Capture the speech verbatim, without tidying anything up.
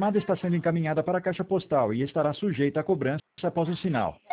chamada está sendo encaminhada para a caixa postal e estará sujeita a cobrança após o sinal.